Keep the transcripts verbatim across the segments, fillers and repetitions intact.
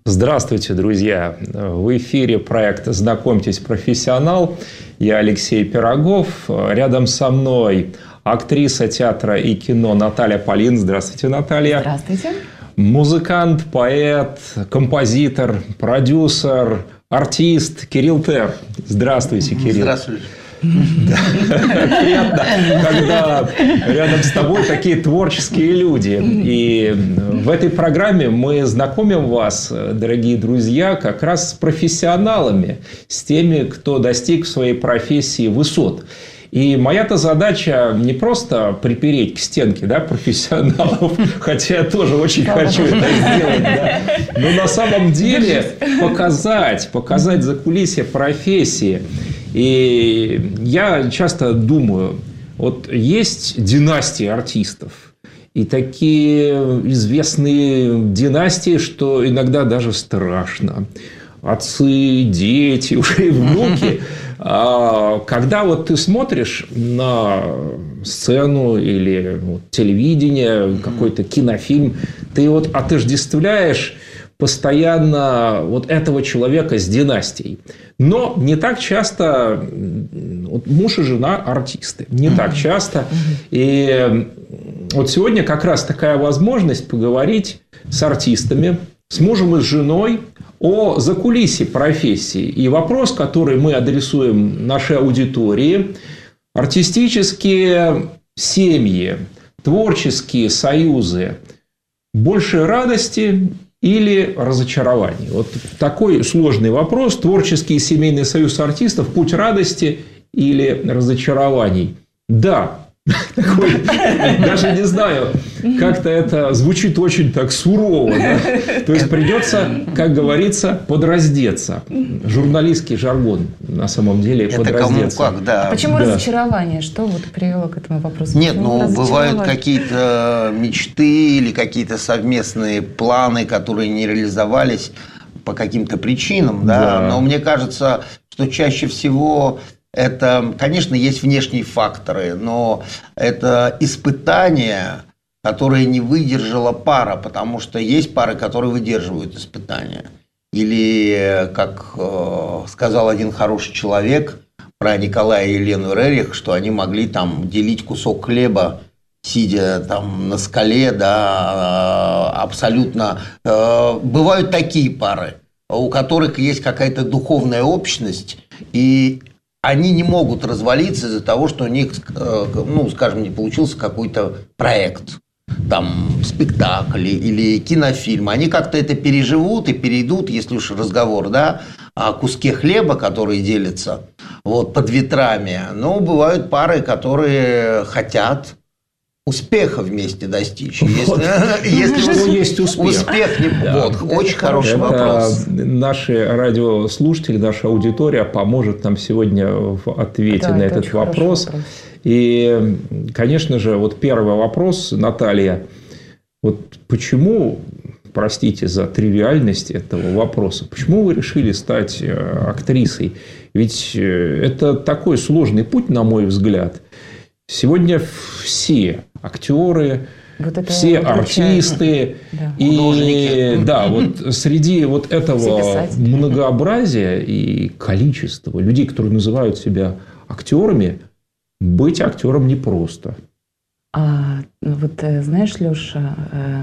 Здравствуйте, друзья! В эфире проект «Знакомьтесь, профессионал». Я Алексей Пирогов. Рядом со мной актриса театра и кино Наталья Полин. Здравствуйте, Наталья. Здравствуйте. Музыкант, поэт, композитор, продюсер, артист Кирилл Тер. Здравствуйте, Кирилл. Здравствуйте. Приятно, когда рядом с тобой такие творческие люди. И в этой программе мы знакомим вас, дорогие друзья, как раз с профессионалами, с теми, кто достиг в своей профессии высот. И моя-то задача не просто припереть к стенке, да, профессионалов, хотя я тоже очень хочу это сделать, да, но на самом деле показать, показать закулисье профессии. И я часто думаю, вот есть династии артистов, и такие известные династии, что иногда даже страшно. Отцы, дети, уже и внуки. Когда вот ты смотришь на сцену или вот телевидение, какой-то кинофильм, ты вот отождествляешь постоянно вот этого человека с династией. Но не так часто вот муж и жена артисты. Не так часто. И вот сегодня как раз такая возможность поговорить с артистами, с мужем и с женой о закулисье профессии. И вопрос, который мы адресуем нашей аудитории: артистические семьи, творческие союзы, больше радости или разочарований? Вот такой сложный вопрос. Творческий и семейный союз артистов – путь радости или разочарований? Да. Такой, даже не знаю, как-то это звучит очень так сурово. Да? То есть придется, как говорится, подраздеться. Журналистский жаргон на самом деле это подраздеться. Кому как, да. А почему да. разочарование? Что вот привело к этому вопросу? Нет, почему ну бывают какие-то мечты или какие-то совместные планы, которые не реализовались по каким-то причинам, да. Да. Но мне кажется, что чаще всего это, конечно, есть внешние факторы, но это испытания, которые не выдержала пара, потому что есть пары, которые выдерживают испытания. Или, как э, сказал один хороший человек про Николая и Елену Рерих, что они могли там делить кусок хлеба, сидя там на скале, да, э, абсолютно. Э, бывают такие пары, у которых есть какая-то духовная общность, и они не могут развалиться из-за того, что у них, ну, скажем, не получился какой-то проект, там, спектакль или кинофильм. Они как-то это переживут и перейдут, если уж разговор, да, о куске хлеба, которые делятся вот, под ветрами. Но бывают пары, которые хотят успеха вместе достичь. Вот. Если, если что есть успех? Успех не... Да. Вот, очень хороший это вопрос. Наши радиослушатели, наша аудитория поможет нам сегодня в ответе да, на это этот вопрос. вопрос. И, конечно же, вот первый вопрос, Наталья. Вот почему, простите за тривиальность этого вопроса, почему вы решили стать актрисой? Ведь это такой сложный путь, на мой взгляд. Сегодня все актеры, вот все артисты, да. И да, вот среди вот этого многообразия и количества людей, которые называют себя актерами, быть актером непросто. А, вот знаешь, Леша,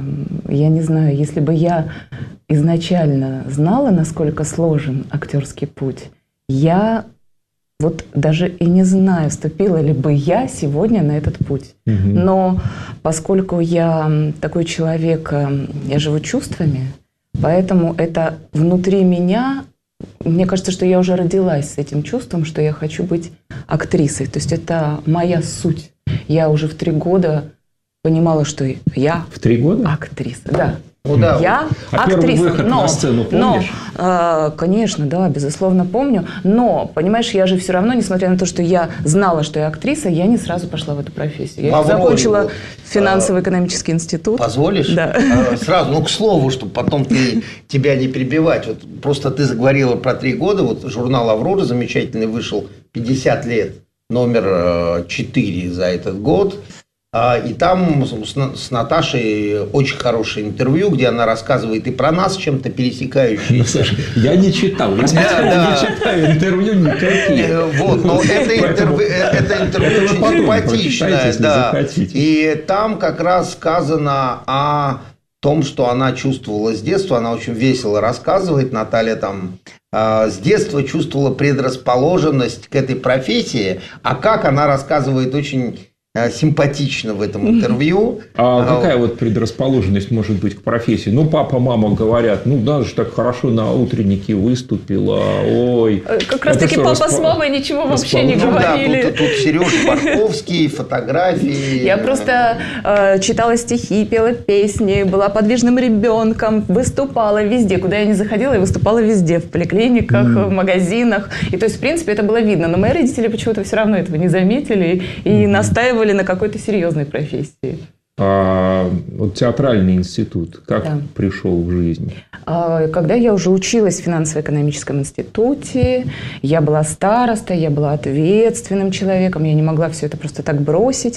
я не знаю, если бы я изначально знала, насколько сложен актерский путь, я вот даже и не знаю, вступила ли бы я сегодня на этот путь. Угу. Но поскольку я такой человек, я живу чувствами, поэтому это внутри меня, мне кажется, что я уже родилась с этим чувством, что я хочу быть актрисой. То есть это моя суть. Я уже в три года понимала, что я в три года? Актриса. Да. Ну, да. Я а актриса. Первый выход но, на сцену помнишь? Но, э, конечно, да, безусловно помню. Но, понимаешь, я же все равно, несмотря на то, что я знала, что я актриса, я не сразу пошла в эту профессию. Я Аврорию, закончила финансово-экономический институт. Позволишь? Да. Сразу, ну, к слову, чтобы потом ты, тебя не перебивать. Вот просто ты заговорила про три года. Вот журнал «Аврора» замечательный вышел, пятьдесят лет, номер четыре за этот год. И там с Наташей очень хорошее интервью, где она рассказывает и про нас чем-то пересекающиеся. Я не читал, я не читаю интервью никакие. Вот, но это интервью очень симпатичное. И там как раз сказано о том, что она чувствовала с детства. Она очень весело рассказывает. Наталья там с детства чувствовала предрасположенность к этой профессии. А как она рассказывает очень симпатично в этом интервью. А какая вот предрасположенность может быть к профессии? Ну, папа, мама говорят, ну, даже ж так хорошо на утреннике выступила, ой. Как раз таки папа распо... с мамой ничего вообще не ну, говорили. Да, тут, тут Сережа Барковский, фотографии. Я просто э, читала стихи, пела песни, была подвижным ребенком, выступала везде, куда я не заходила, я выступала везде, в поликлиниках, mm. в магазинах. И то есть, в принципе, это было видно. Но мои родители почему-то все равно этого не заметили и mm. настаивали на какой-то серьезной профессии. А вот театральный институт как да. пришел в жизнь? Когда я уже училась в финансово-экономическом институте, я была старостой, я была ответственным человеком, я не могла все это просто так бросить,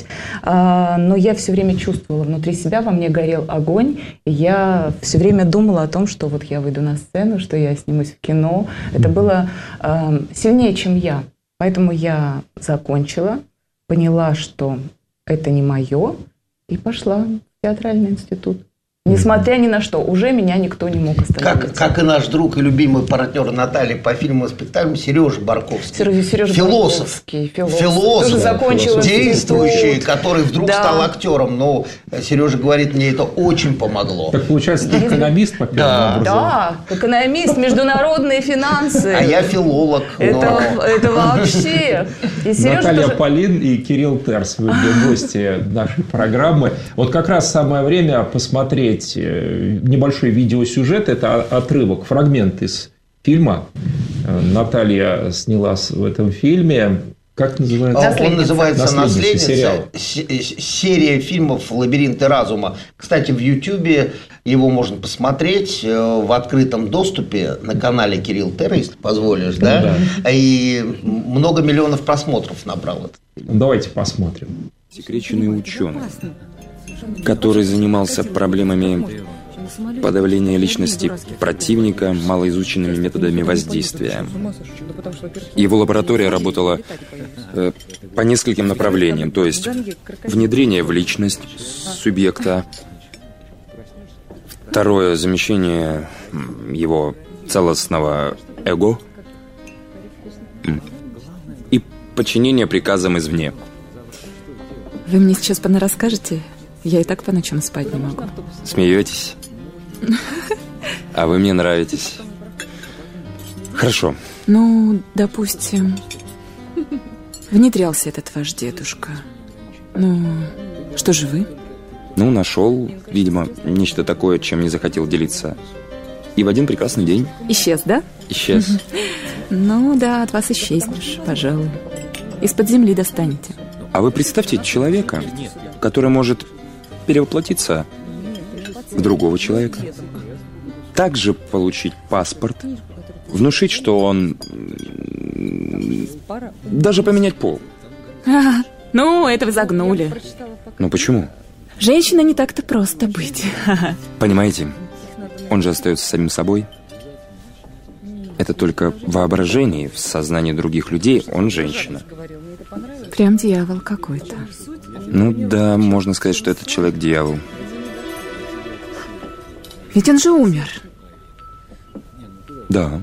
но я все время чувствовала внутри себя, во мне горел огонь, и я все время думала о том, что вот я выйду на сцену, что я снимусь в кино. Это было сильнее, чем я. Поэтому я закончила, поняла, что это не мое, и пошла в театральный институт. Несмотря ни на что, уже меня никто не мог остановить. Как, как и наш друг и любимый партнер Натальи по фильму и спектаклям Сережа Барковский. Сережа, Сережа философ. Барковский. Философ. Философ. Закончил действующий, институт. который вдруг да. стал актером. Но Сережа говорит, мне это очень помогло. Так получается, ты экономист по первому да. образованию? Да, экономист, международные финансы. А я филолог. Это, но... это вообще. И Наталья тоже... Полин и Кирилл Терс, вы гости нашей программы. Вот как раз самое время посмотреть небольшой видеосюжет, это отрывок, фрагмент из фильма. Наталья снялась в этом фильме. Как называется? Наследница. Он называется «Наследница». Сериал. Серия фильмов «Лабиринты разума». Кстати, в Ютьюбе его можно посмотреть в открытом доступе на канале Кирилл Тер, если позволишь. Да? Да. И много миллионов просмотров набрал этот фильм. Давайте посмотрим. Секреченный ученый, который занимался проблемами подавления личности противника малоизученными методами воздействия. Его лаборатория работала э, по нескольким направлениям, то есть внедрение в личность субъекта, второе — замещение его целостного эго и подчинение приказам извне. Вы мне сейчас понарасскажете? Я и так по ночам спать не могу. Смеетесь? А вы мне нравитесь. Хорошо. Ну, допустим, внедрялся этот ваш дедушка. Ну, что же вы? Ну, нашел, видимо, нечто такое, чем не захотел делиться. И в один прекрасный день... Исчез, да? Исчез. Ну, да, от вас исчезнешь, пожалуй. Из-под земли достанете. А вы представьте человека, который может перевоплотиться в другого человека, также получить паспорт, внушить, что он... даже поменять пол. А, ну, это вы загнули. Ну, почему? Женщина не так-то просто быть. Понимаете, он же остается самим собой. Это только в воображении, в сознании других людей он женщина. Прям дьявол какой-то. Ну да, можно сказать, что этот человек дьявол. Ведь он же умер. Да.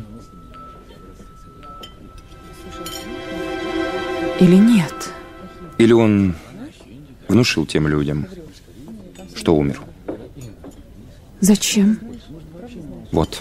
Или нет? Или он внушил тем людям, что умер. Зачем? Вот.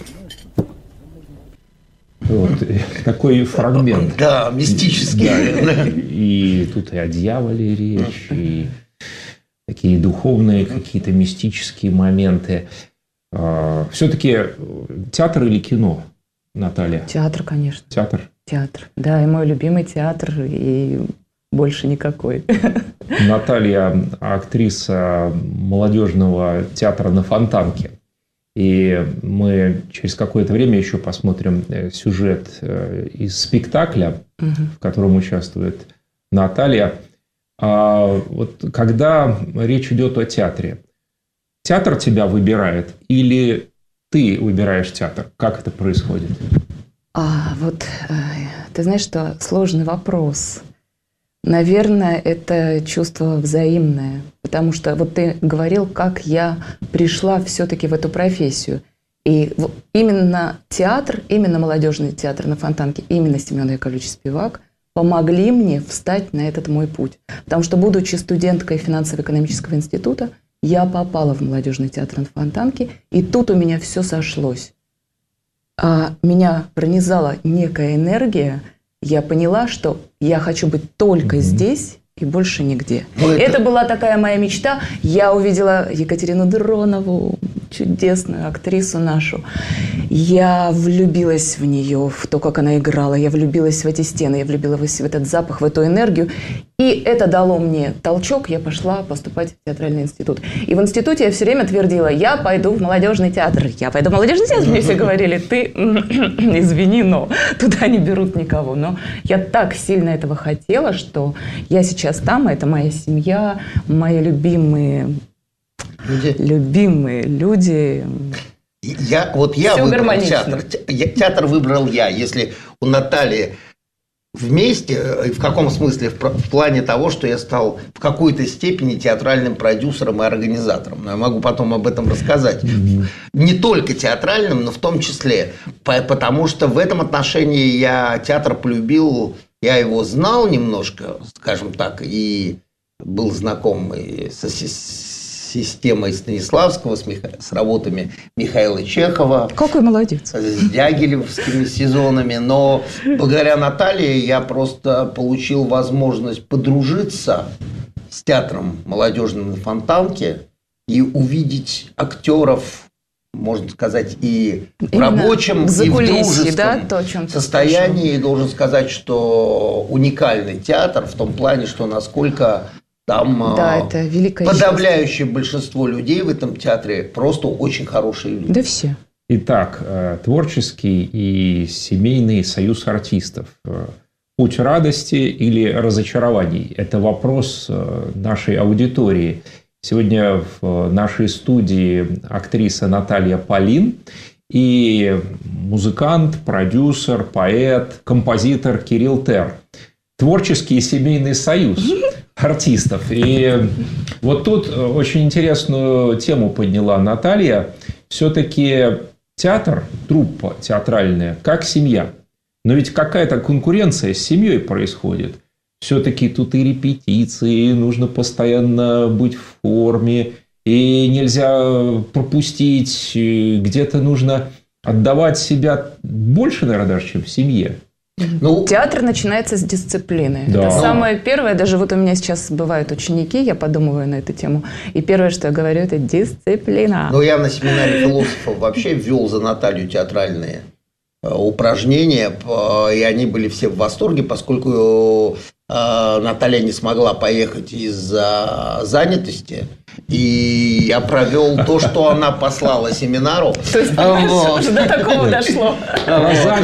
Вот такой фрагмент. Да, мистический. Да, и тут и о дьяволе речь, и такие духовные какие-то мистические моменты. Все-таки театр или кино, Наталья? Театр, конечно. Театр? Театр. Да, и мой любимый театр, и больше никакой. Наталья актриса молодежного театра на Фонтанке. И мы через какое-то время еще посмотрим сюжет из спектакля, угу. в котором участвует Наталья. А вот когда речь идет о театре, театр тебя выбирает или ты выбираешь театр? Как это происходит? А вот ты знаешь, что сложный вопрос. Наверное, это чувство взаимное, потому что вот ты говорил, как я пришла все-таки в эту профессию. И именно театр, именно молодежный театр на Фонтанке, именно Семен Яковлевич Спивак помогли мне встать на этот мой путь. Потому что, будучи студенткой финансово-экономического института, я попала в молодежный театр на Фонтанке, и тут у меня все сошлось. А меня пронизала некая энергия. Я поняла, что я хочу быть только mm-hmm. здесь и больше нигде. Ну, это... это была такая моя мечта. Я увидела Екатерину Дронову, чудесную актрису нашу. Я влюбилась в нее, в то, как она играла. Я влюбилась в эти стены, я влюбилась в этот запах, в эту энергию. И это дало мне толчок. Я пошла поступать в театральный институт. И в институте я все время твердила: я пойду в молодежный театр. Я пойду в молодежный театр. Мне все говорили: ты, извини, но туда не берут никого. Но я так сильно этого хотела, что я сейчас там. Это моя семья, мои любимые... Люди. Любимые люди. Я, вот я Все выбрал театр. Театр выбрал я. Если у Натальи вместе, в каком смысле? В, в плане того, что я стал в какой-то степени театральным продюсером и организатором. Но я могу потом об этом рассказать. Mm-hmm. Не только театральным, но в том числе. Потому что в этом отношении я театр полюбил. Я его знал немножко, скажем так, и был знаком и со системой Станиславского, с, Миха... с работами Михаила Чехова. Какой молодец. С дягилевскими сезонами. Но благодаря Наталье я просто получил возможность подружиться с театром молодежным на Фонтанке и увидеть актеров, можно сказать, и в Именно рабочем, и в дружеском да, то, состоянии. И должен сказать, что уникальный театр в том плане, что насколько там да, это великое подавляющее счастье. Большинство людей в этом театре просто очень хорошие люди. Да все. Итак, творческий и семейный союз артистов. Путь радости или разочарований? Это вопрос нашей аудитории. Сегодня в нашей студии актриса Наталья Полин и музыкант, продюсер, поэт, композитор Кирилл Тер. Творческий и семейный союз артистов. И вот тут очень интересную тему подняла Наталья. Все-таки театр, труппа театральная, как семья. Но ведь какая-то конкуренция с семьей происходит. Все-таки тут и репетиции, нужно постоянно быть в форме, и нельзя пропустить, где-то нужно отдавать себя больше, наверное, даже, чем в семье. Ну, театр начинается с дисциплины. Да. Это самое первое. Даже вот у меня сейчас бывают ученики, я подумываю на эту тему, и первое, что я говорю, это дисциплина. Ну, я на семинаре философов вообще ввел за Наталью театральные упражнения, и они были все в восторге, поскольку Наталья не смогла поехать из-за занятости, и я провел то, что она послала семинару. То есть, уже до такого дошло. За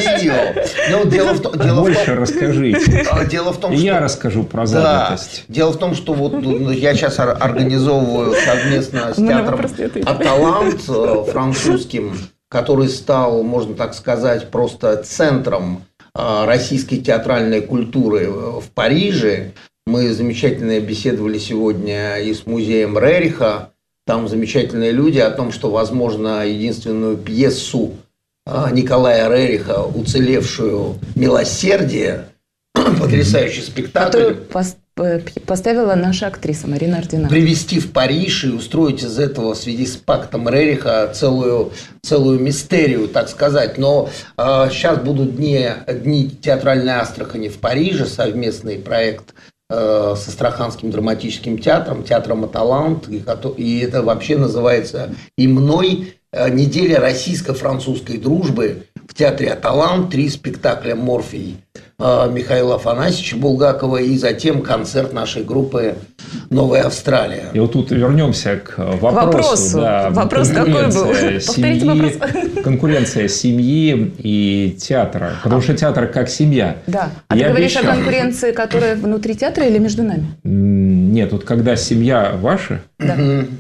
нее. Больше расскажите. Дело в том, что... Я расскажу про занятость. Дело в том, что вот я сейчас организовываю совместно с театром «Аталант» французским, который стал, можно так сказать, просто центром российской театральной культуры в Париже. Мы замечательно беседовали сегодня и с музеем Рериха. Там замечательные люди о том, что, возможно, единственную пьесу Николая Рериха, уцелевшую «Милосердие», потрясающий спектакль, поставила наша актриса Марина Ордина. Привезти в Париж и устроить из этого в связи с пактом Рериха целую, целую мистерию, так сказать. Но э, сейчас будут дни, дни театральной Астрахани в Париже, совместный проект э, с Астраханским драматическим театром, театром «Аталант», и, и это вообще называется и мной неделя российско-французской дружбы в театре «Аталант», три спектакля «Морфий» Михаила Афанасьевича Булгакова, и затем концерт нашей группы Новая Австралия. И вот тут вернемся к вопросу. Вопросу. Да, Вопрос какой был? Повторите вопрос. Конкуренция семьи и театра. Потому что театр как семья. Да. А Я ты говоришь обещал. о конкуренции, которая внутри театра или между нами? Нет, вот когда семья ваша Да.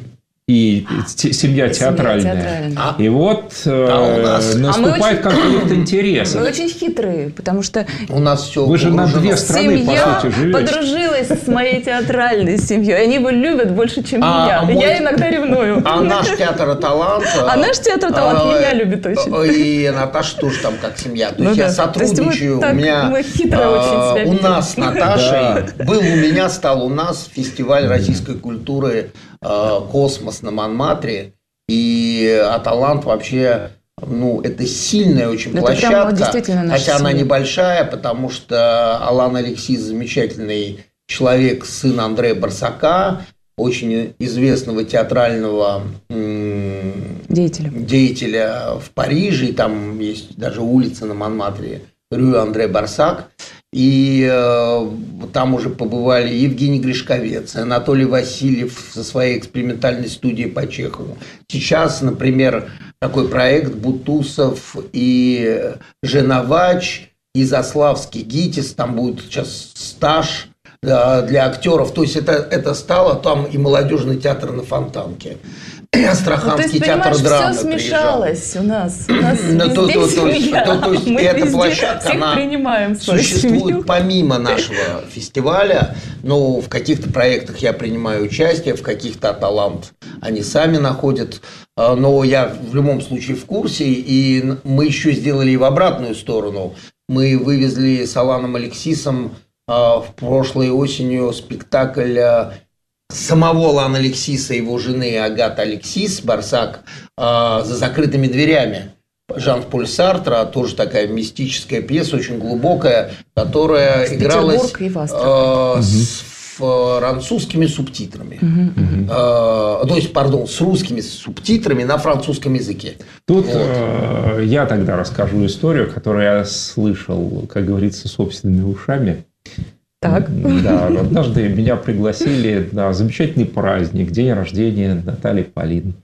и те- семья театральная. театральная. А, И вот э, А у нас- наступает А мы очень- конфликт интересов. Вы очень хитрые, потому что у нас все Вы же на две страны, по семья сути, живете. подружилась с моей театральной семьей. Они его любят больше, чем А, меня. а мой- Я иногда ревную. А наш театр «Талант». А наш театр «Талант» меня любит очень. И Наташа тоже там как семья. То Ну есть я да. То есть мы сотрудничаю. так- у меня мы хитро а, очень себя у ведем. нас с Наташей был у меня, стал у нас фестиваль российской культуры а, «Космос» на Монмартре. И а «Талант» вообще, ну, это сильная очень Это прям, площадка. вот, действительно наша Хотя она семья. небольшая, потому что Алан Алексис замечательный человек, сын Андрея Барсака, очень известного театрального м, Деятели. деятеля в Париже, и там есть даже улица на Монмартре, Рю Андре Барсак, и э, там уже побывали Евгений Гришковец, Анатолий Васильев со своей экспериментальной студией по Чехову. Сейчас, например, такой проект Бутусов и Женовач, и Заславский ГИТИС, там будет сейчас стаж э, для актеров, то есть это, это стало там и молодежный театр на Фонтанке. Ну, то Астраханский есть, театр понимаешь, драмы все приезжал. смешалось у нас. У нас Ну, то- везде то- то есть- семья. то- то есть Мы эта везде площадка, всех она принимаем в свою Существует семью. помимо нашего фестиваля, но в каких-то проектах я принимаю участие, в каких-то талант они сами находят, А, но я в любом случае в курсе, и мы еще сделали и в обратную сторону. Мы вывезли с Аланом Алексисом а, в прошлой осенью спектакль а, самого Алана Алексиса и его жены Агаты Алексис, Барсак, а, «За закрытыми дверями». Жан-Поль Сартра, тоже такая мистическая пьеса, очень глубокая, которая В игралась Петербург и в Астрахань. э, с французскими субтитрами. Мгм. Э, то есть, пардон, с русскими субтитрами на французском языке. Тут Вот. э, я тогда расскажу историю, которую я слышал, как говорится, собственными ушами. Так. Да, однажды меня пригласили на замечательный праздник, день рождения Натальи Полин.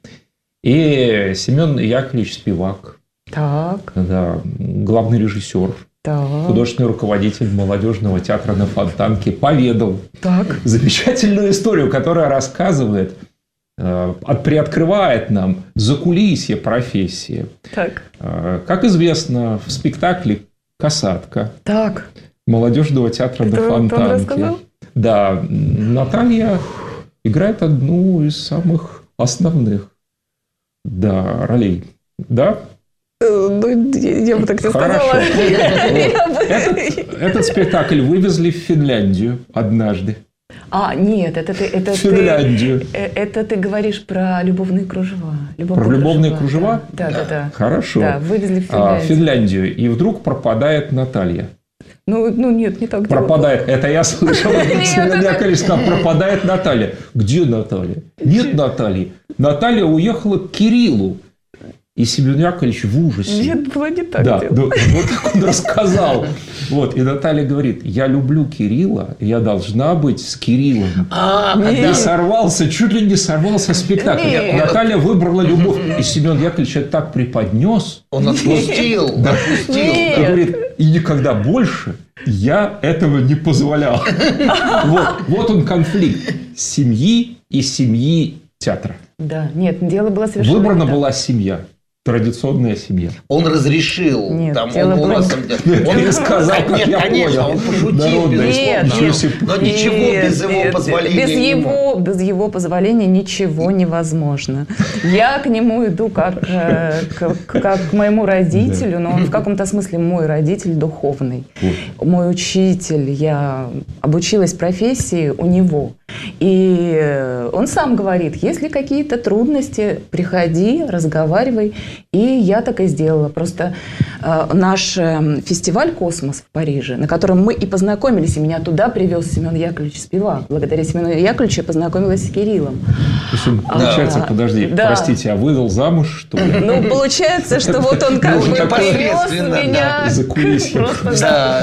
И Семен Яковлевич Спивак, Так, да, главный режиссер, так, художественный руководитель молодежного театра на Фонтанке, поведал так. замечательную историю, которая рассказывает, э, от- приоткрывает нам закулисье профессии. Так, Э, Как известно, в спектакле «Касатка» так. молодежного театра на Это он Фонтанке. рассказал? Да, Наталья играет одну из самых основных, да, ролей. Да? Э, Ну, я я бы так не Хорошо. сказала. Я бы- Этот, этот спектакль вывезли в Финляндию однажды. А, нет, это ты... Это В ты- Финляндию. э, это ты говоришь про любовные кружева. Про любовные кружева? Да, да, да. Хорошо. Да, вывезли в А, в Финляндию. Финляндию. И вдруг пропадает Наталья. Ну, ну, нет, не так дело Пропадает. Это я слышал. Семен Яковлевич сказал, пропадает Наталья. Где Наталья? Нет Натальи. Наталья уехала к Кириллу. И Семен Яковлевич в ужасе. Нет, было не так Да, дело. ну, вот так он рассказал. Вот, и Наталья говорит, я люблю Кирилла, я должна быть с Кириллом. А, Нет. когда И сорвался, чуть ли не сорвался спектакль. Нет. Наталья выбрала любовь. И Семен Яковлевич это так преподнес. он отпустил, отпустил. Нет. Он говорит, и никогда больше я этого не позволял. Вот, вот он конфликт семьи и семьи театра. Да, нет, дело было совершенно Выбрана не так. была семья. Традиционная семья. Он разрешил. Нет, там, дело он, у было вас не- там- Нет, он я сказал, как Нет, я конечно, понял. он пошутил, Народная. Нет, безусловно. Ничего себе. Но ничего Нет, без его нет, позволения без не его, без его позволения ничего невозможно. Я к нему иду как, э, к, как к моему родителю, но он в каком-то смысле мой родитель духовный. Мой учитель, я обучилась профессии у него. И он сам говорит, если какие-то трудности, приходи, разговаривай. И я так и сделала. Просто э, наш э, фестиваль «Космос» в Париже, на котором мы и познакомились, и меня туда привез Семен Яковлевич Спивак. Благодаря Семену Яковлевичу я познакомилась с Кириллом. То есть он, получается, а, подожди, да. простите, а выдал замуж, что ли? Ну, получается, что вот он как бы привез меня. За кулисьем. Да.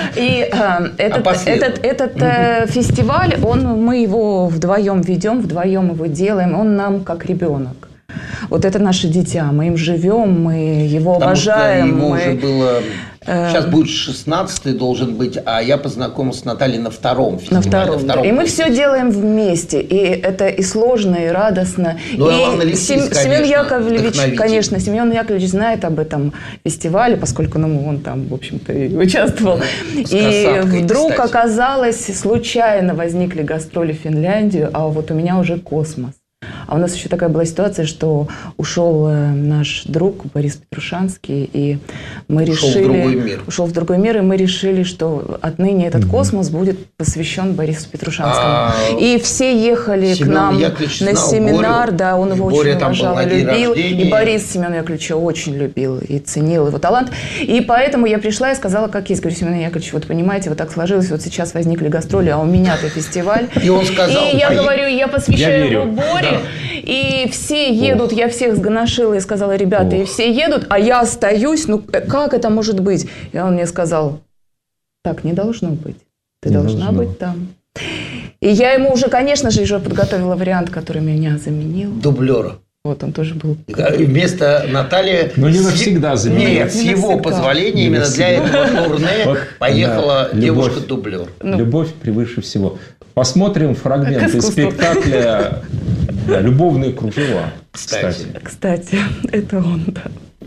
И э, этот, Опосредованно. этот, этот э, фестиваль, он, мы его вдвоем ведем, вдвоем его делаем, он нам как ребенок. Вот это наше дитя, мы им живем, мы его Потому уважаем. что ему мы... уже было... Сейчас будет шестнадцатый должен быть, а я познакомился с Натальей на втором фестивале. На втором. на втором и мы конкурсе. все делаем вместе. И это и сложно, и радостно. Ну, и Иван Алексеевич, Сем- Семен конечно, Яковлевич, вдохновитель. конечно, Семен Яковлевич знает об этом фестивале, поскольку ну, он там, в общем-то, и участвовал. С И касаткой, вдруг кстати. оказалось, случайно возникли гастроли в Финляндию, а вот у меня уже космос. А у нас еще такая была ситуация, что ушел э, наш друг Борис Петрушанский, и мы Ушел решили... в другой мир. Ушел в другой мир, и мы решили, что отныне этот космос будет посвящен Борису Петрушанскому. А, и все ехали Семен к нам Яковлевич на знал семинар, Борю, да, он и его Боря очень там был уважал на и день любил. рождения. И Борис Семена Яковлевича очень любил и ценил его талант. И поэтому я пришла и сказала, как есть. Говорю, Семен Яковлевич, вот понимаете, вот так сложилось, вот сейчас возникли гастроли, а у меня-то фестиваль. И он сказал... И я «Поедем». говорю, я посвящаю Я его верю. Боре, и все едут, я всех сгоношила и сказала, ребята, и Ох. все едут, а я остаюсь, ну как это может быть? И он мне сказал, так не должно быть, ты Не должна должно. быть там. И я ему уже, конечно же, уже подготовила вариант, который меня заменил. Дублера. Вот он тоже был. И вместо Натальи... Но не с- навсегда заменил. Нет, с Не его навсегда. позволения Не именно для навсегда. этого турне Вот, поехала да, девушка-дублер. Ну. Любовь превыше всего. Посмотрим фрагмент Как из искусство. спектакля да, «Любовные кружева». Кстати. Кстати. Кстати, это он, да.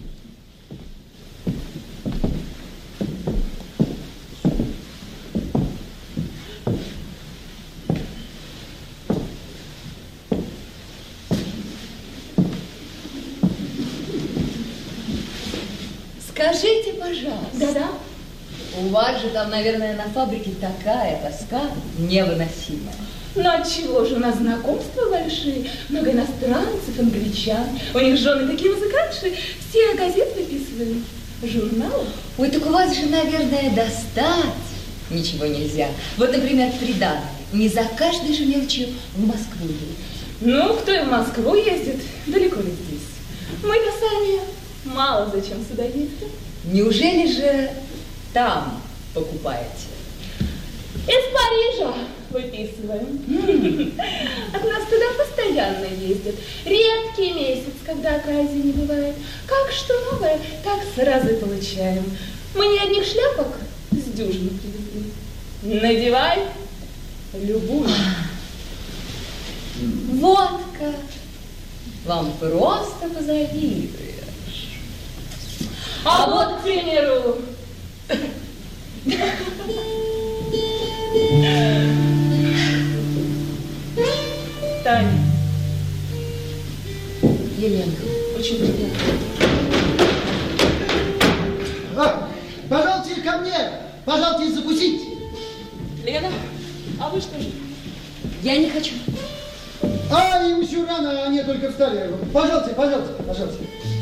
Скажите, пожалуйста. Да-да. У вас же там, наверное, на фабрике такая тоска невыносимая. Ну отчего же, у нас знакомства большие, много иностранцев, англичан. У них жены такие музыкантши, все газет выписывают, журналы. Ой, так у вас же, наверное, достать ничего нельзя. Вот, например, приданое. Не за каждой же мелочью в Москву едет. Ну, кто и в Москву ездит, далеко ли здесь? Мы-то сами мало зачем сюда ездим. Неужели же там покупаете? Из Парижа выписываем. От нас туда постоянно ездят. Редкий месяц, когда оказии не бывает. Как что новое, так сразу и получаем. Мы не одних шляпок с дюжины привезли. Надевай любую. Водка. Вам просто позавидуешь. А вот, к примеру, Таня, Елена. очень приятно. А, пожалуйте ко мне! Пожалуйте закусить! Лена, а вы что же? Я не хочу. А, им еще рано, они только встали. Пожалуйста, пожалуйста, пожалуйста.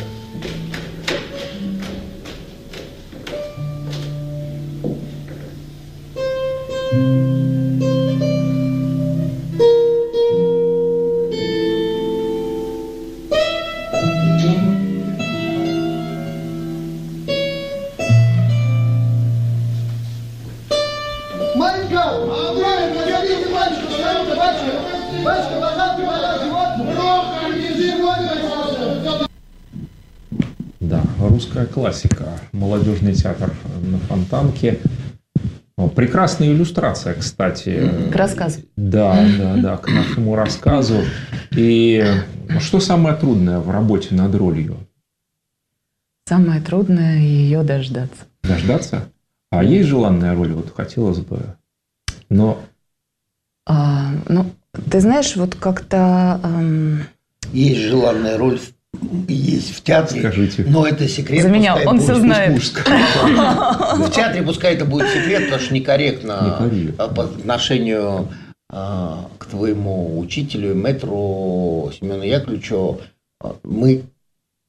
Маленька! А, Маленька, подождите, батюшка, пожалуйста, батюшка! Батюшка, пожалуйста, пожалуйста, вот! Прохор, держи воду, Да, русская классика. Молодежный театр на Фонтанке. О, прекрасная иллюстрация, кстати. К рассказу. Да, да, да, к нашему рассказу. И что самое трудное в работе над ролью? Самое трудное ее дождаться. Дождаться? А есть желанная роль? Вот хотелось бы. Но А, ну, ты знаешь, вот как-то... эм, Есть желанная роль, в- есть в театре, Скажите. но это секрет. За меня, пускай он будет все знает. мужская. В театре пускай это будет секрет, потому что некорректно Некорректно. по отношению а, к твоему учителю, мэтру Семену Яковлевичу. А, Мы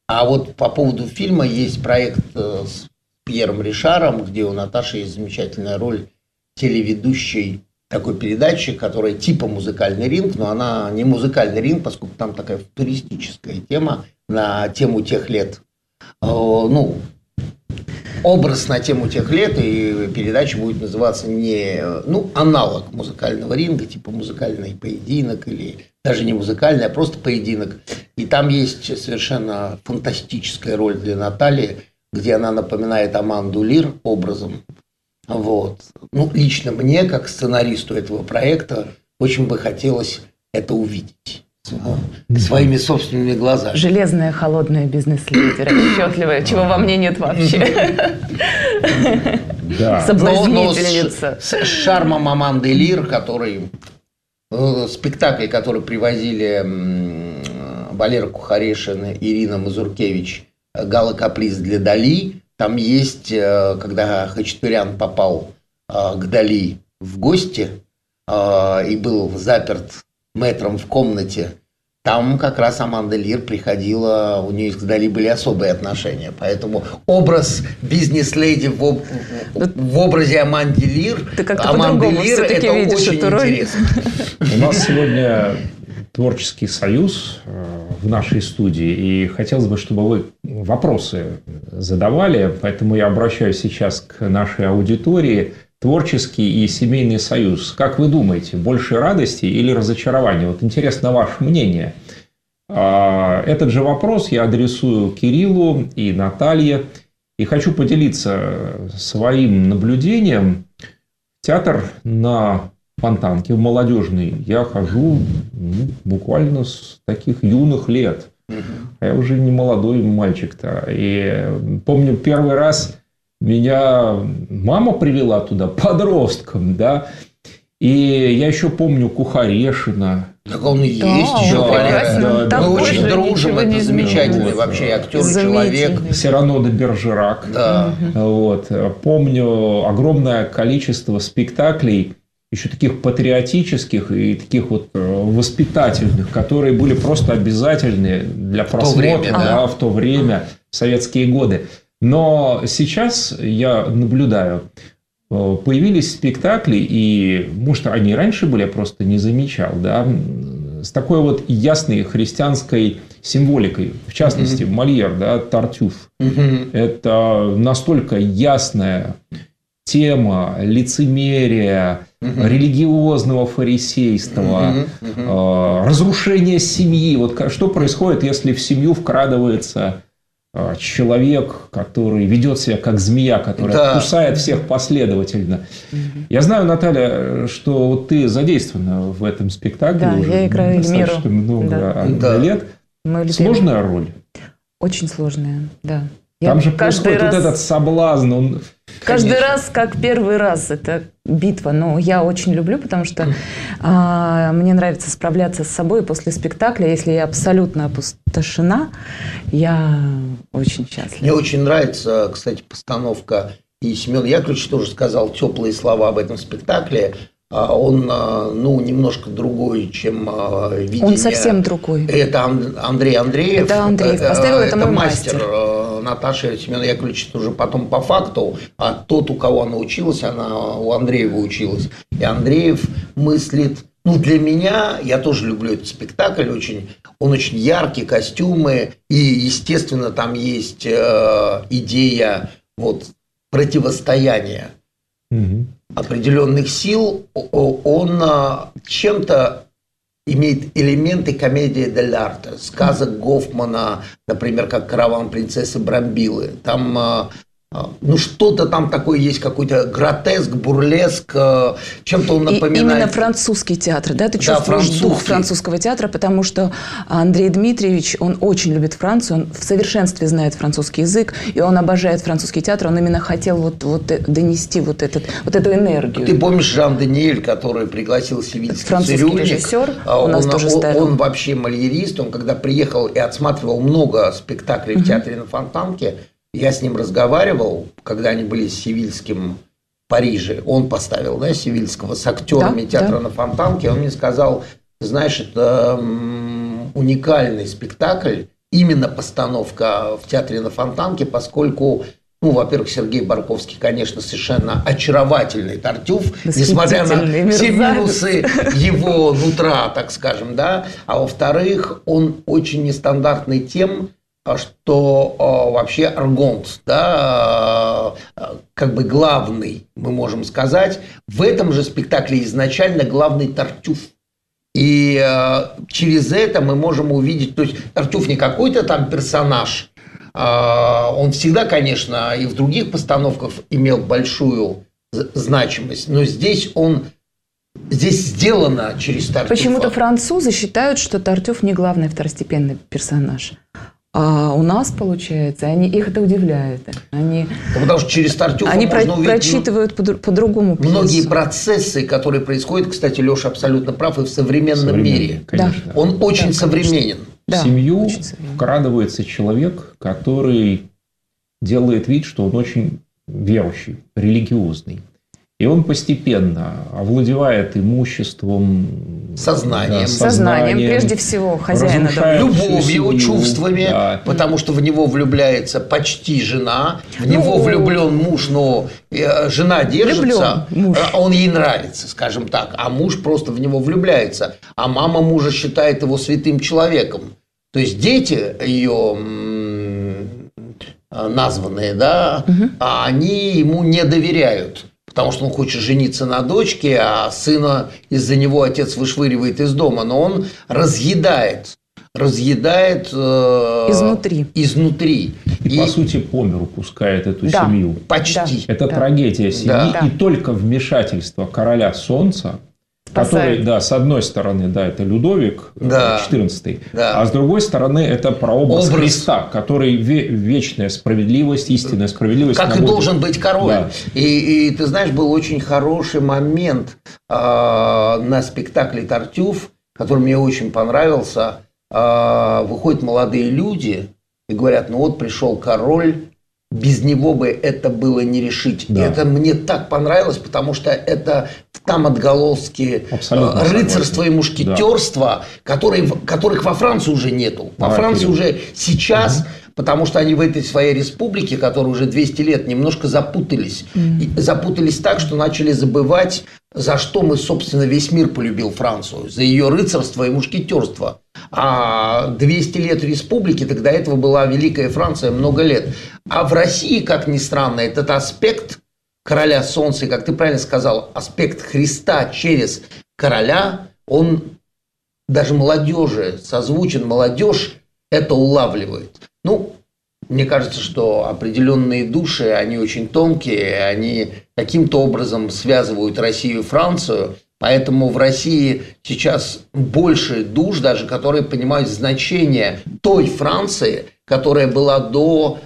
А вот по поводу фильма есть проект с Пьером Ришаром, где у Наташи есть замечательная роль телеведущей такой передачи, которая типа музыкальный ринг, но она не музыкальный ринг, поскольку там такая футуристическая тема на тему тех лет. Ну, образ на тему тех лет, и передача будет называться не, ну, аналог музыкального ринга, типа музыкальный поединок, или даже не музыкальный, а просто поединок. И там есть совершенно фантастическая роль для Натальи, где она напоминает Аманду Лир образом. Вот. Ну, лично мне, как сценаристу этого проекта, очень бы хотелось это увидеть своими собственными глазами. Железная, холодная бизнес-леди, расчетливая, чего во мне нет вообще. Соблазнительница. С шармом Аманды Лир, который спектакль, который привозили Валера Кухарешин и Ирина Мазуркевич, «Гала-каприз для Дали». Там есть, когда Хачатурян попал к Дали в гости и был заперт мэтром в комнате, там как раз Аманда Лир приходила, у нее с Дали были особые отношения. Поэтому образ бизнес-леди в, об, в образе Аманды Лир, Аманды Лир, это очень интересно. У нас сегодня творческий союз в нашей студии, и хотелось бы, чтобы вы вопросы задавали, поэтому я обращаюсь сейчас к нашей аудитории. Творческий и семейный союз. Как вы думаете, больше радости или разочарования? Вот интересно ваше мнение. Этот же вопрос я адресую Кириллу и Наталье. И хочу поделиться своим наблюдением. В театр на Фонтанке, в молодежный, я хожу ну, буквально с таких юных лет. А я уже не молодой мальчик-то. И помню, первый раз меня мама привела туда подростком, да. И я еще помню Кухарешина. Так он и есть да, еще, да, да, мы очень дружим, это замечательный вот. Вообще актер, человек. Сирано де Бержерак. Да. Вот. Помню огромное количество спектаклей, еще таких патриотических и таких вот воспитательных, которые были просто обязательны для просмотра время, да? Да, в то время, в советские годы. Но сейчас я наблюдаю, появились спектакли, и, может, они и раньше были, я просто не замечал, да, с такой вот ясной христианской символикой. В частности, mm-hmm. Мольер, да, Тартюф. Mm-hmm. Это настолько ясная тема лицемерия, mm-hmm. религиозного фарисейства, mm-hmm. Mm-hmm. разрушения семьи. Вот что происходит, если в семью вкрадывается человек, который ведет себя как змея, которая да. кусает всех последовательно. Угу. Я знаю, Наталья, что ты задействована в этом спектакле. Да, уже я играю достаточно Эльмиру. много да. Да. лет. Сложная роль? Очень сложная, да. Там я же происходит раз... вот этот соблазн. Он... Каждый Конечно. раз, как первый раз, это битва. Но я очень люблю, потому что а, мне нравится справляться с собой после спектакля. Если я абсолютно опустошена, я очень счастлива. Мне очень нравится, кстати, постановка. И Семен Яковлевич тоже сказал теплые слова об этом спектакле. Он, ну, немножко другой, чем видение. Он совсем другой. Это Андрей Андреев. Это Андреев. Поставил это, это мой мастер. мастер. Наташа Семена Яковлевича уже потом по факту, а тот, у кого она училась, она у Андреева училась. И Андреев мыслит, ну, для меня, я тоже люблю этот спектакль, очень, он очень яркий, костюмы, и, естественно, там есть э, идея вот, противостояния угу. определенных сил. Он чем-то имеет элементы комедии дель арте, сказок Гофмана, например, как «Караван принцессы Брамбилы». Там, ну, что-то там такое есть, какой-то гротеск, бурлеск, чем-то он напоминает. И именно французский театр, да? Ты чувствуешь да, дух французского театра, потому что Андрей Дмитриевич, он очень любит Францию, он в совершенстве знает французский язык, и он обожает французский театр, он именно хотел вот, вот донести вот, этот, вот эту энергию. Ты помнишь Жан-Даниэль, который пригласил севильский французский цирюльник? Режиссер, у он, нас он, тоже он, ставил. Он вообще мольерист, он когда приехал и отсматривал много спектаклей uh-huh. в театре на Фонтанке, я с ним разговаривал, когда они были с Севильским в Париже. Он поставил, да, Севильского с актерами да, театра да. на Фонтанке. Он мне сказал, знаешь, это уникальный спектакль именно постановка в театре на Фонтанке, поскольку, ну, во-первых, Сергей Барковский, конечно, совершенно очаровательный Тартюф, несмотря на все минусы его нутра, так скажем, да, а во-вторых, он очень нестандартный тем, что э, вообще Аргонт, да, э, как бы главный, мы можем сказать, в этом же спектакле изначально главный Тартюф. И э, через это мы можем увидеть, то есть Тартюф не какой-то там персонаж, э, он всегда, конечно, и в других постановках имел большую значимость, но здесь он, здесь сделано через Тартюфа. Почему-то французы считают, что Тартюф не главный второстепенный персонаж. А у нас, получается, они, их это удивляет. Они, потому что через Тартюфа они можно про- увидеть прочитывают по- по-другому пьесу. многие процессы, которые происходят, кстати, Леша абсолютно прав, и в современном Современный, мире. конечно. Да. Он очень Да, современен. В Да, семью очень современный. вкрадывается человек, который делает вид, что он очень верующий, религиозный. И он постепенно овладевает имуществом, Сознанием. да, Сознанием, прежде всего, хозяина разрушает дома. всю Любовью, семью, чувствами, да. потому что в него влюбляется почти жена, в него Ну, влюблен муж, но э, жена держится, влюблен муж. а он ей нравится, скажем так, а муж просто в него влюбляется, а мама мужа считает его святым человеком. То есть дети ее м, названные, да, угу. они ему не доверяют. Потому что он хочет жениться на дочке, а сына из-за него отец вышвыривает из дома. Но он разъедает, разъедает э, изнутри. И, изнутри. И, по сути, по миру пускает эту да. семью. Почти. Это да. трагедия семьи. Да. И только вмешательство короля Солнца, который, да, с одной стороны, да, это Людовик да. четырнадцатый, да. а с другой стороны, это прообраз Образ. Христа, который ве- вечная справедливость, истинная справедливость. Как и будет... должен быть король. Да. И, и ты знаешь, был очень хороший момент э, на спектакле «Тартюф», который мне очень понравился. Э, выходят молодые люди и говорят, ну вот пришел король, без него бы это было не решить. Да. И это мне так понравилось, потому что это там отголоски Абсолютно рыцарства согласен. И мушкетерства, да. которые, которых во Франции уже нету. Во да, Франции Кирилл. Уже сейчас, угу. потому что они в этой своей республике, которая уже двести лет, немножко запутались. Угу. Запутались так, что начали забывать, за что мы, собственно, весь мир полюбил Францию. За ее рыцарство и мушкетерство. А двести лет республики, тогда этого была Великая Франция много лет. А в России, как ни странно, этот аспект короля Солнца, и, как ты правильно сказал, аспект Христа через короля, он даже молодежи созвучен, молодежь это улавливает. Ну, мне кажется, что определенные души, они очень тонкие, они каким-то образом связывают Россию и Францию. Поэтому в России сейчас больше душ, даже которые понимают значение той Франции, которая была до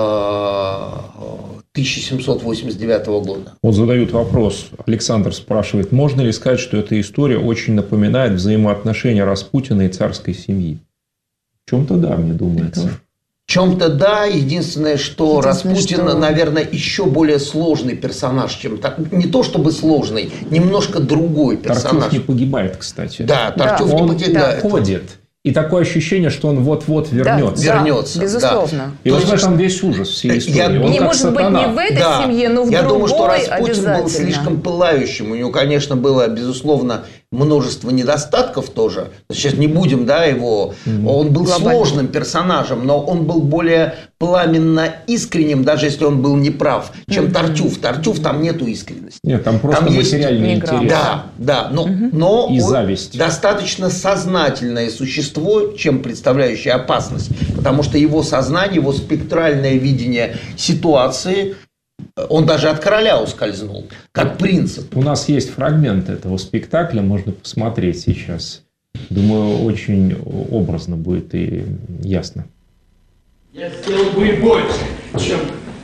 тысяча семьсот восемьдесят девятого года. Вот задают вопрос. Александр спрашивает, можно ли сказать, что эта история очень напоминает взаимоотношения Распутина и царской семьи? В чем-то да, мне думается. В чем-то да, единственное, что единственное, Распутин, что... наверное, еще более сложный персонаж, чем не то чтобы сложный, немножко другой персонаж. Тартюф не погибает, кстати. Да, Тартюф да. не погибает. Он ходит. И такое ощущение, что он вот-вот вернется. Да, вернется. Да, безусловно. Да. И вот в этом весь ужас всей истории. Я, он не как может сатана. быть не в этой да. семье, но в Я другой думаю, что Распутин был обязательно. слишком пылающим. У него, конечно, было, безусловно, множество недостатков тоже. Сейчас не будем, да, его... Mm-hmm. Он был Глобально. Сложным персонажем, но он был более пламенно искренним, даже если он был неправ, чем mm-hmm. Тартюф. Тартюф, там нету искренности. Нет, там просто там материальный есть... интерес. Да, да, но, mm-hmm. но и зависть. Достаточно сознательное существо, чем представляющее опасность. Потому что его сознание, его спектральное видение ситуации... Он даже от короля ускользнул, как принцип. У нас есть фрагмент этого спектакля, можно посмотреть сейчас. Думаю, очень образно будет и ясно. Я сделал бы и больше, чем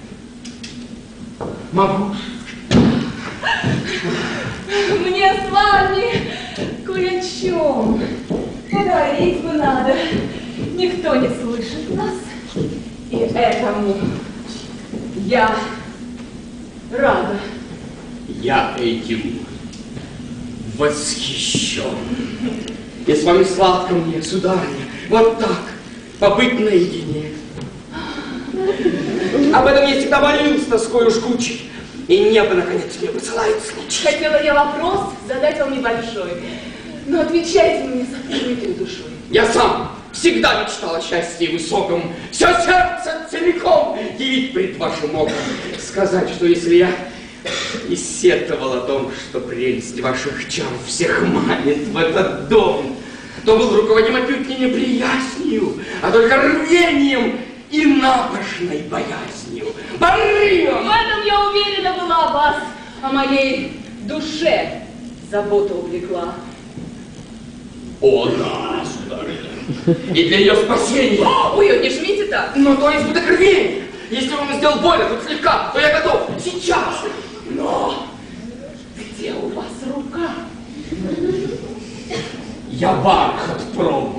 могу. Мне с вами кое о чем поговорить бы надо. Никто не слышит нас, и этому я... рада. Я этим восхищен. И с вами сладко мне, сударыня, вот так, побыть наедине. Об этом я всегда молился с тоской уж кучей. И небо, наконец, мне посылает случай. Хотела я вопрос задать вам небольшой, но отвечайте мне с открытой душой. Я сам всегда мечтал о счастье высоком, все сердце целиком явить пред вашим оком. Сказать, что если я и сетовал о том, что прелесть ваших чар всех манит в этот дом, то был руководим отнюдь не неприязнью, а только рвением и набожной боязнью, порывом. В этом я уверена была о вас, о моей душе забота увлекла. О, да, сударыня. И для ее спасения. Ой, не жмите так. Ну, то есть будет рвение. Если вам сделал больно, хоть слегка, то я готов сейчас. Но где у вас рука? Я бархат пробую.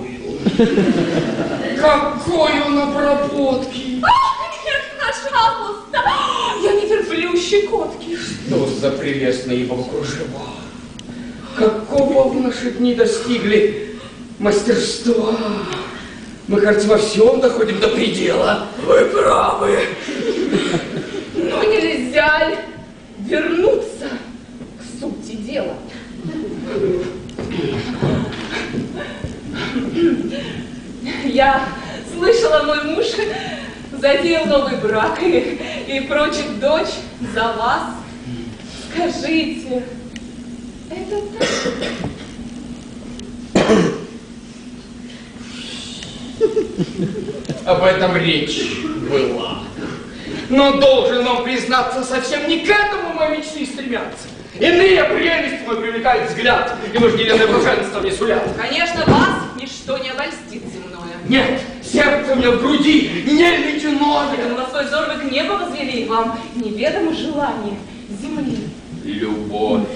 Какой он обработки! Ах, нет, пожалуйста! Я не терплю щекотки. Что за прелестные его кружева! Какого в наши дни достигли мастерства! Мы, кажется, во всем доходим до предела. Вы правы. Но нельзя ли вернуться к сути дела? Я слышала, мой муж затеял новый брак и, и прочит дочь за вас. Скажите, это так? Об этом речь была. Но должен вам признаться, совсем не к этому мои мечты стремятся. Иные прелести мой привлекает взгляд, и вожделенное блаженство мне сулят. Конечно, вас ничто не обольстит земное. Нет, сердце мне в груди не ледяное. Но на свой взор вы к небу возвели, вам неведомо желание земли. Любовь,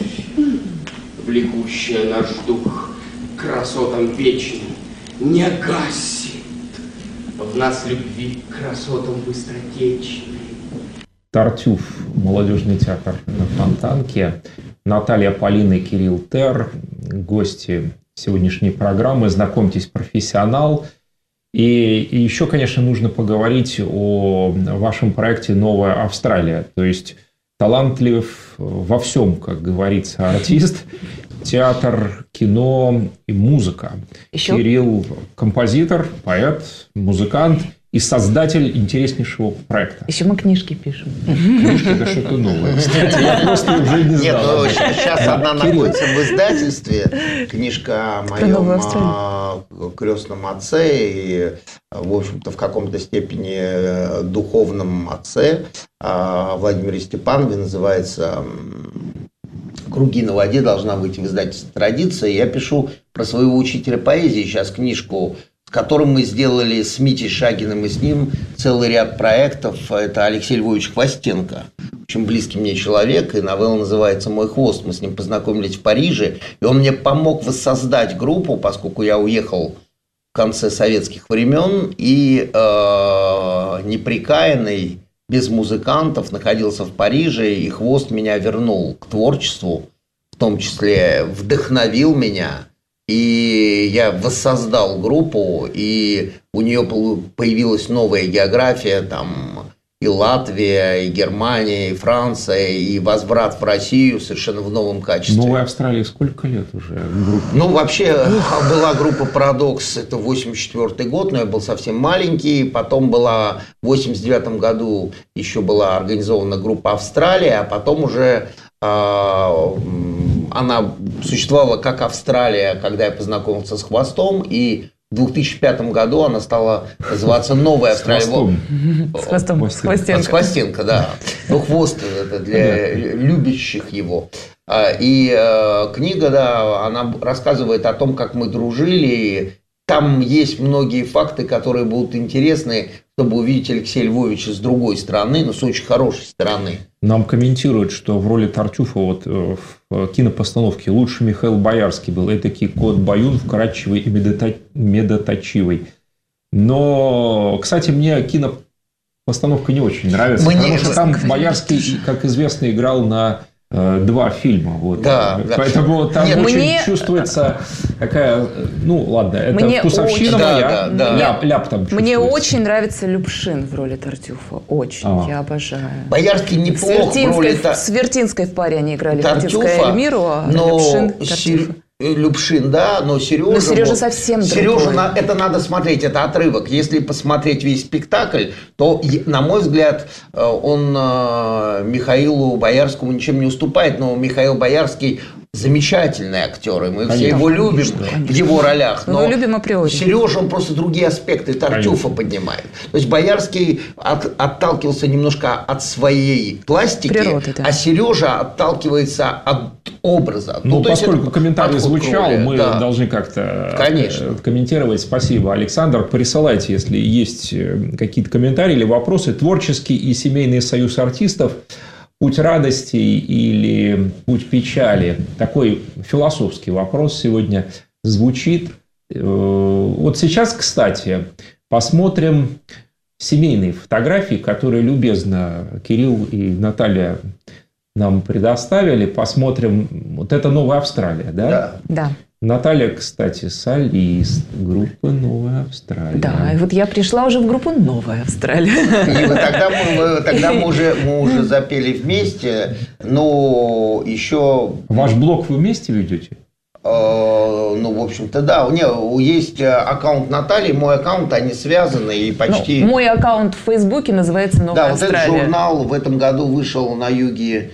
влекущая наш дух красотам вечным, не гасит в нас любви к красотам быстротечной. Тартюф, молодежный театр на Фонтанке. Наталья Полина и Кирилл Тер, гости сегодняшней программы. Знакомьтесь, профессионал. И, и еще, конечно, нужно поговорить о вашем проекте «Новая Австралия». То есть талантлив во всем, как говорится, артист. Театр, кино и музыка. Еще? Кирилл – композитор, поэт, музыкант и создатель интереснейшего проекта. Еще мы книжки пишем. Книжки – это что-то новое. Кстати, я просто уже не знал. Нет, ну, сейчас одна находится в издательстве. Книжка о моем крестном отце и, в общем-то, в каком-то степени духовном отце Владимире Степанове, называется «Круги на воде», должна выйти в издательстве «Традиция». Я пишу про своего учителя поэзии сейчас книжку, с которым мы сделали с Митей Шагиным и с ним целый ряд проектов. Это Алексей Львович Хвостенко, очень близкий мне человек, и новелла называется «Мой хвост». Мы с ним познакомились в Париже, и он мне помог воссоздать группу, поскольку я уехал в конце советских времен и э, неприкаянный, без музыкантов, находился в Париже, и «Хвост» меня вернул к творчеству, в том числе вдохновил меня. И я воссоздал группу, и у нее появилась новая география, там и Латвия, и Германия, и Франция, и возврат в Россию совершенно в новом качестве. Новой Австралии сколько лет уже группе? Ну, вообще, была группа «Парадокс», это восемьдесят четвёртый год, но я был совсем маленький. Потом была в восемьдесят девятом году еще была организована группа «Австралия», а потом уже э, она существовала как «Австралия», когда я познакомился с «Хвостом», и в две тысячи пятом году она стала называться «Новая Австралия». С хвостом. С Хвостенко. С Хвостенко, да. Ну, «Хвост» – это для любящих его. И э, книга, да, она рассказывает о том, как мы дружили. Там есть многие факты, которые будут интересны, чтобы увидеть Алексея Львовича с другой стороны, но с очень хорошей стороны. Нам комментируют, что в роли Тартюфа вот в кинопостановке лучше Михаил Боярский был. Этакий кот-баюн, вкрадчивый и медоточивый. Но, кстати, мне кинопостановка не очень нравится, Мне... потому что там Боярский, как известно, играл на два фильма. Вот. Да, Поэтому да. там Нет, очень мне... чувствуется такая... Ну, ладно, это мне вкусовщина очень... моя. Да, да, ляп, ляп там Мне чувствуется. очень нравится Любшин в роли Тартюфа. Очень. А. Я обожаю. Боярский неплох в роли... Та... С Вертинской в паре они играли. Тартюфа, Вертинская Эльмиру, а но Любшин Тартюфа. Любшин, да, но Сережа... Но Сережа совсем Сережа, другой. на, это надо смотреть, это отрывок. Если посмотреть весь спектакль, то, на мой взгляд, он Михаилу Боярскому ничем не уступает, но Михаил Боярский замечательный актер, и мы конечно, все его любим конечно. в его ролях. Но мы любим априори. Сережа, он просто другие аспекты Тартюфа конечно. поднимает. То есть Боярский от, отталкивался немножко от своей пластики, природы, да. а Сережа отталкивается от образа. Ну, ну поскольку комментарий звучал, роли, мы да. должны как-то конечно. комментировать. Спасибо, Александр. Присылайте, если есть какие-то комментарии или вопросы. Творческий и семейный союз артистов. Путь радости или путь печали? Такой философский вопрос сегодня звучит. Вот сейчас, кстати, посмотрим семейные фотографии, которые любезно Кирилл и Наталья нам предоставили. Посмотрим. Вот это «Новая Австралия», да? Да. Да. Наталья, кстати, солист группы «Новая Австралия». Да, и вот я пришла уже в группу «Новая Австралия». И вот тогда мы, тогда мы, уже, мы уже запели вместе, но еще... Ваш блог вы вместе ведете? Ну, в общем-то, да. Не, есть аккаунт Натальи, мой аккаунт, они связаны и почти... Ну, мой аккаунт в Фейсбуке называется «Новая да, Австралия». Да, вот этот журнал в этом году вышел на юге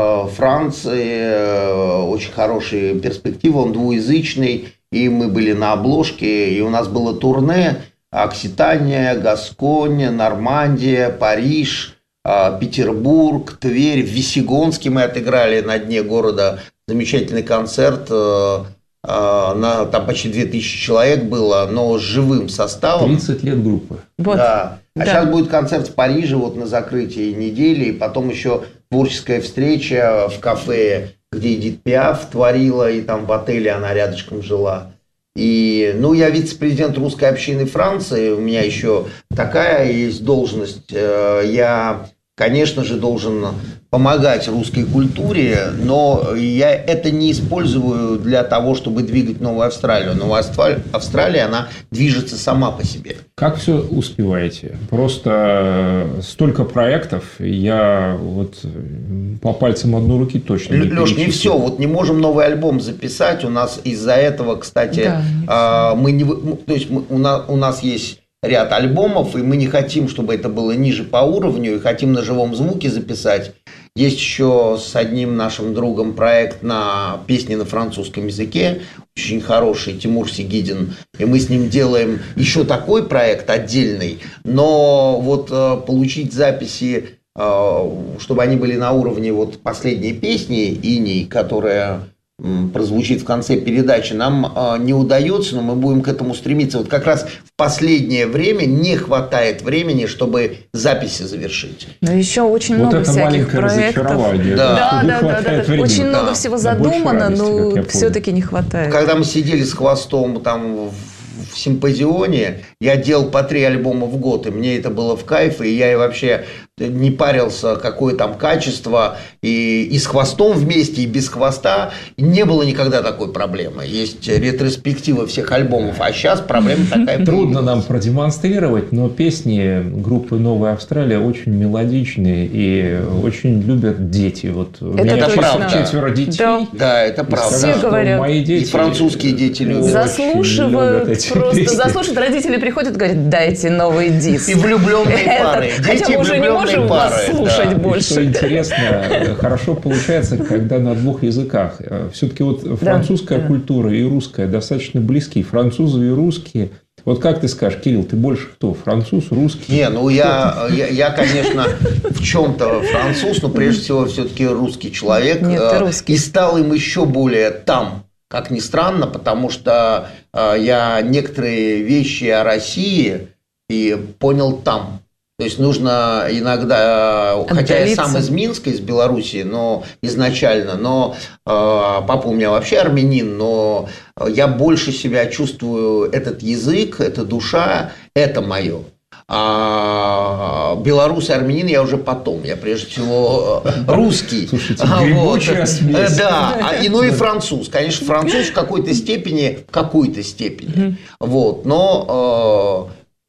Франции, очень хорошие перспективы, он двуязычный, и мы были на обложке, и у нас было турне: Окситания, Гасконь, Нормандия, Париж, Петербург, Тверь, в Весьегонске мы отыграли на дне города замечательный концерт, на, там почти две тысячи человек было, но с живым составом. тридцать лет группы. Вот. Да. А да. сейчас будет концерт в Париже вот на закрытии недели, и потом еще творческая встреча в кафе, где Эдит Пиаф творила, и там в отеле она рядышком жила. И, ну, я вице-президент русской общины Франции, у меня еще такая есть должность. Я, конечно же, должен помогать русской культуре, но я это не использую для того, чтобы двигать Новую Австралию. Новая Австралия, она движется сама по себе. Как все успеваете? Просто столько проектов, я вот по пальцам одной руки точно не Леш, не все, вот не можем новый альбом записать, у нас из-за этого, кстати, да, мы не, то есть мы, у, нас, у нас есть ряд альбомов, и мы не хотим, чтобы это было ниже по уровню, и хотим на живом звуке записать. Есть еще с одним нашим другом проект на песни на французском языке, очень хороший, Тимур Сигидин, и мы с ним делаем еще такой проект отдельный, но вот получить записи, чтобы они были на уровне вот последней песни «Иней», которая прозвучит в конце передачи, нам не удается, но мы будем к этому стремиться. Вот как раз в последнее время не хватает времени, чтобы записи завершить. Но еще очень вот много всяких проектов. Да, да, да, да, да. Времени. Очень да. много всего задумано, радости, но все-таки не хватает. Когда мы сидели с Хвостом там в симпозионе, я делал по три альбома в год, и мне это было в кайф, и я и вообще не парился, какое там качество, и, и с Хвостом вместе, и без Хвоста не было никогда такой проблемы. Есть ретроспектива всех альбомов, а сейчас проблема такая. Трудно нам продемонстрировать, но песни группы «Новая Австралия» очень мелодичные и очень любят дети. Вот у это меня правда. четверо детей. Да, да это правда. Все говорят. Мои дети, и французские дети любят. Заслушивают, просто песни. заслушают, родители приходят и говорят: дайте новый диск. И влюбленные пары. Хотя мы уже не можем вас слушать да. больше. И что интересно, хорошо получается, когда на двух языках. Все-таки вот французская да, культура и русская достаточно близки. Французы и русские. Вот как ты скажешь, Кирилл, ты больше кто? Француз, русский? Не, ну я, я, я, конечно, в чем-то француз, но прежде всего все-таки русский человек. Нет, ты русский. И стал им еще более там, как ни странно, потому что я некоторые вещи о России и понял там. То есть нужно иногда, отдалиться. Хотя я сам из Минска, из Белоруссии, но изначально, но э, папа у меня вообще армянин, но я больше себя чувствую, этот язык, эта душа, это мое. А белорус и армянин я уже потом. Я прежде всего русский. Слушайте, гремучая смесь. Да, и, ну и француз. Конечно, француз в какой-то степени, в какой-то степени. Вот, но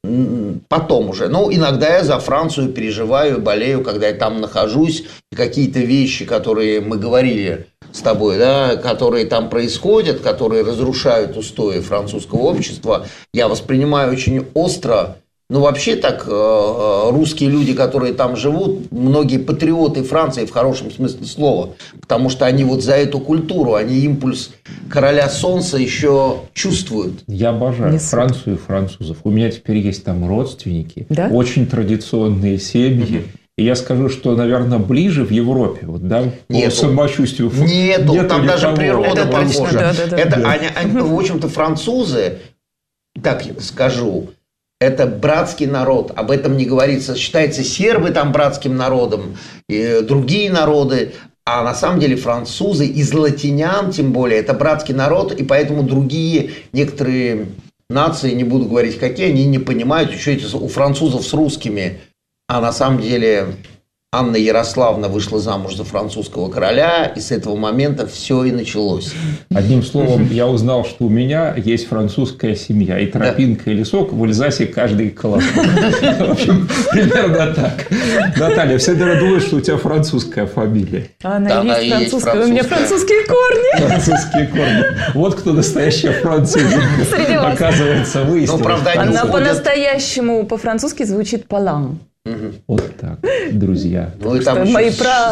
потом уже. Ну, иногда я за Францию переживаю, болею, когда я там нахожусь. И какие-то вещи, которые мы говорили с тобой, да, которые там происходят, которые разрушают устои французского общества, я воспринимаю очень остро. Ну, вообще так, русские люди, которые там живут, многие патриоты Франции в хорошем смысле слова, потому что они вот за эту культуру, они импульс короля солнца еще чувствуют. Я обожаю Несут. Францию и французов. У меня теперь есть там родственники, да? Очень традиционные семьи. Mm-hmm. И я скажу, что, наверное, ближе в Европе, вот, да, нету. По самочувствию. Нету, нету там даже природа это похожа. Точно, да, да, да. Это, да. Они, они, в общем-то, французы, так скажу, это братский народ, об этом не говорится. Считается сербы там братским народом, и другие народы, а на самом деле французы из латинян, тем более, это братский народ, и поэтому другие некоторые нации, не буду говорить какие, они не понимают, что это у французов с русскими. А на самом деле Анна Ярославна вышла замуж за французского короля, и с этого момента все и началось. Одним словом, я узнал, что у меня есть французская семья. И тропинка, да. и лесок, в Эльзасе каждый колокол. В общем, примерно так. Наталья, все думают, что у тебя французская фамилия. Она и есть французская. У меня французские корни. Французские корни. Вот кто настоящая французка. Оказывается, выяснилось. Она по-настоящему по-французски звучит «палан». Угу. Вот так, друзья. Ну, и там мои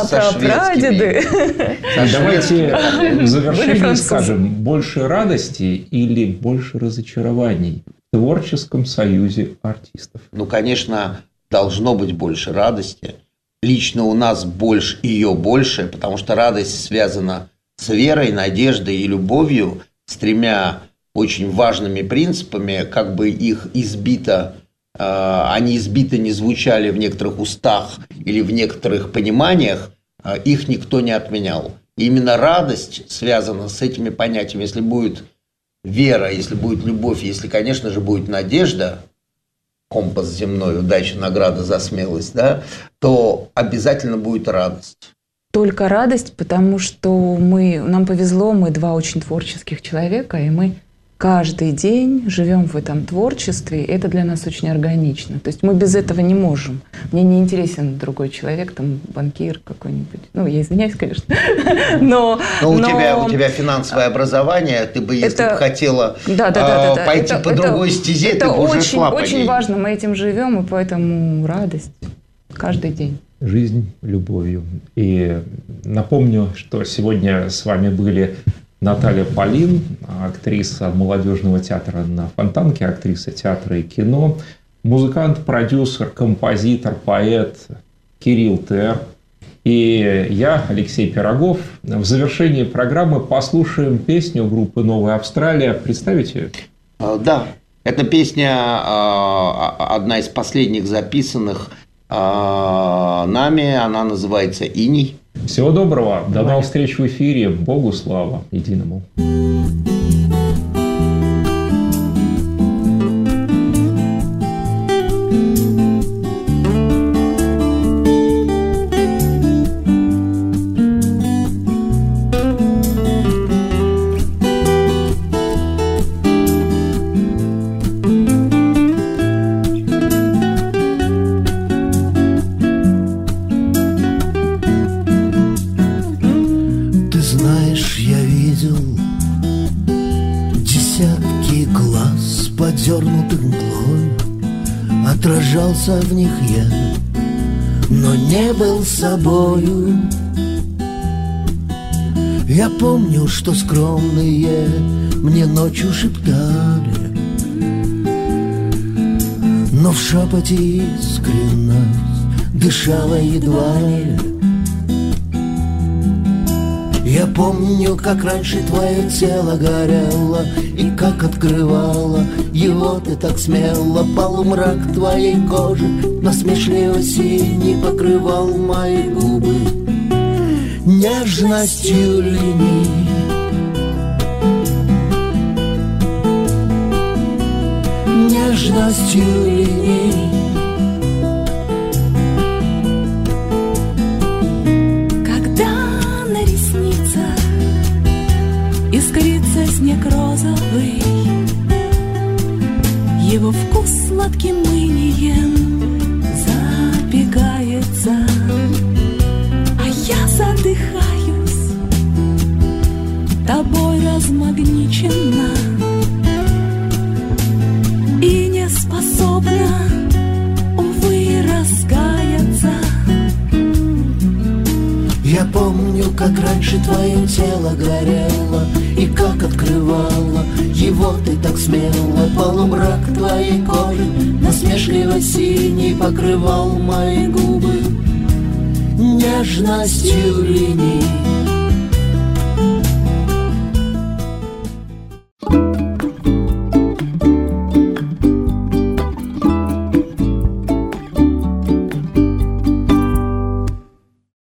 прадеды. Давайте в завершении скажем, больше радости или больше разочарований в творческом союзе артистов? Ну, конечно, должно быть больше радости. Лично у нас больше, ее больше, потому что радость связана с верой, надеждой и любовью, с тремя очень важными принципами, как бы их избито. Они избито не звучали в некоторых устах или в некоторых пониманиях, их никто не отменял. И именно радость связана с этими понятиями. Если будет вера, если будет любовь, если, конечно же, будет надежда, компас земной, удача, награда за смелость, да, то обязательно будет радость. Только радость, потому что мы, нам повезло, мы два очень творческих человека, и мы каждый день живем в этом творчестве, и это для нас очень органично. То есть мы без этого не можем. Мне не интересен другой человек, там, банкир какой-нибудь. Ну, я извиняюсь, конечно. Но, но, у, но... Тебя, у тебя финансовое образование, ты бы, если это... бы хотела да, да, да, да, пойти это, по это, другой стезе, это ты бы очень, уже шла по очень ней. важно, мы этим живем, и поэтому радость каждый день. Жизнь любовью. И напомню, что сегодня с вами были Наталья Полин, актриса молодежного театра на Фонтанке, актриса театра и кино, музыкант, продюсер, композитор, поэт Кирилл Тер и я, Алексей Пирогов. В завершении программы послушаем песню группы «Новая Австралия». Представите? Да, эта песня одна из последних записанных нами, она называется «Иней». Всего доброго. До новых встреч в эфире. Богу слава единому. Отражался в них я, но не был собою. Я помню, что скромные мне ночью шептали, но в шепоте искренность дышала едва ли. Я помню, как раньше твое тело горело, и как открывала его ты так смело. Полумрак твоей кожи насмешливо синий покрывал мои губы нежностью линий. Нежностью линий. розовый, его вкус сладким инием запекается, а я задыхаюсь, тобой размагничена и не способна, увы, раскаяться. Я помню, как раньше твое тело горело, и как открывала его ты так смело. Полумрак твоей кожи насмешливо синий покрывал мои губы нежностью линий.